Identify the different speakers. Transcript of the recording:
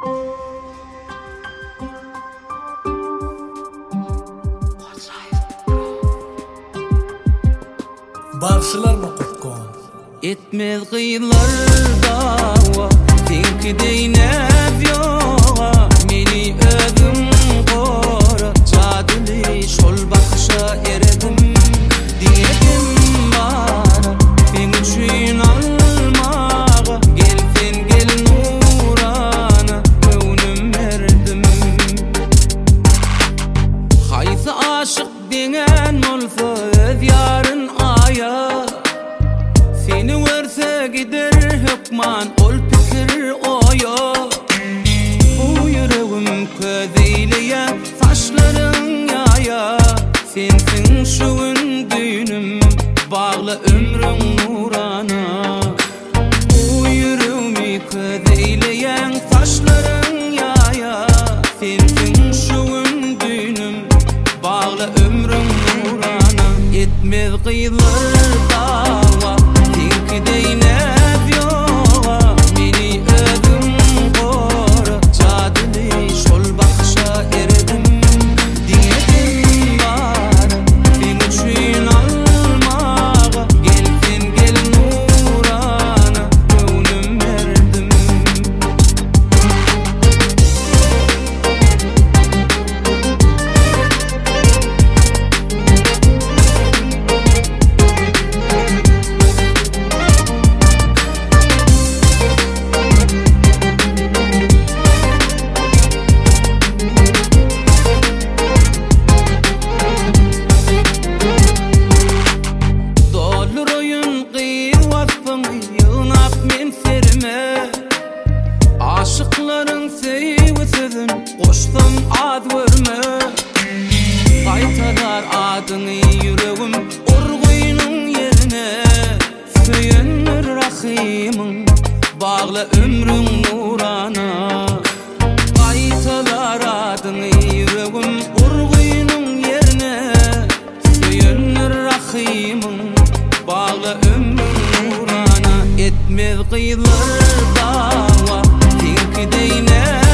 Speaker 1: Barşılar mı kokon?
Speaker 2: Etmez kıyılar dava, tinki deynep yoğa. Meni ödüm kora, cadili şol bakışa eredim. Diyedim bana, ben üçün almağa. Gel sen gel nurana, gönlüm verdim. Haysi aşık denen olsa öz yarın aya. Seni verse gider hükman ol pikir oya. Bu yüreğim közeyleyen saçların yaya. Sensin şu düğünüm, bağlı ömrüm nurana. Bu yüreğimi közeyleyen saçların yaya. Sensin şu düğünüm, bağlı ömrüm nurana. Etmez kıyılar dava, tinki deynep yoğa. Meni ödüm kora, cadili şol bakışa eredim. Diyedim bana, ben üçün almağa. Gel sen gel nurana, gönlüm verdim. Aşıkların sevi sözün koşsam ad verme. Kaytalar adını yüreğim orguyunun yerine. Söyünür rahimin bağlı ömrün nurana. Kaytalar adını yüreğim orguyunun yerine. Söyünür rahimin bağlı ömrün nurana. Etmez kıyılar dava, tinki deynep